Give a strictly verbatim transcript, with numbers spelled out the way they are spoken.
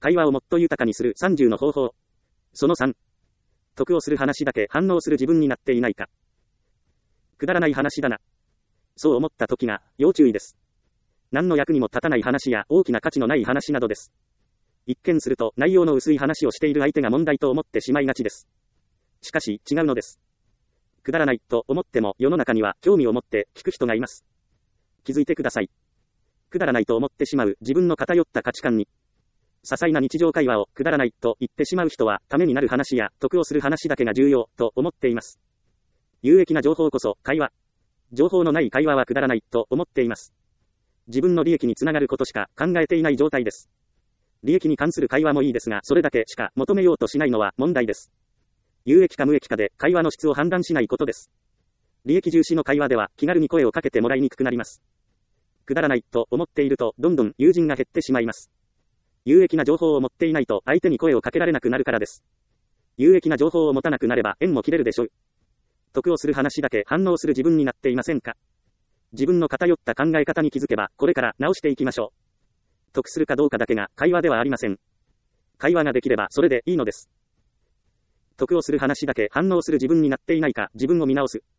会話をもっと豊かにするさんじゅうの方法。そのさん。得をする話だけ反応する自分になっていないか。くだらない話だな。そう思った時が要注意です。何の役にも立たない話や大きな価値のない話などです。一見すると内容の薄い話をしている相手が問題と思ってしまいがちです。しかし違うのです。くだらないと思っても世の中には興味を持って聞く人がいます。気づいてください。くだらないと思ってしまう自分の偏った価値観に、些細な日常会話をくだらないと言ってしまう人はためになる話や得をする話だけが重要と思っています。有益な情報こそ会話。情報のない会話はくだらないと思っています。自分の利益につながることしか考えていない状態です。利益に関する会話もいいですが、それだけしか求めようとしないのは問題です。有益か無益かで会話の質を判断しないことです。利益重視の会話では気軽に声をかけてもらいにくくなります。くだらないと思っているとどんどん友人が減ってしまいます。有益な情報を持っていないと相手に声をかけられなくなるからです。有益な情報を持たなくなれば縁も切れるでしょう。得をする話だけ反応する自分になっていませんか？自分の偏った考え方に気づけばこれから直していきましょう。得するかどうかだけが会話ではありません。会話ができればそれでいいのです。得をする話だけ反応する自分になっていないか自分を見直す。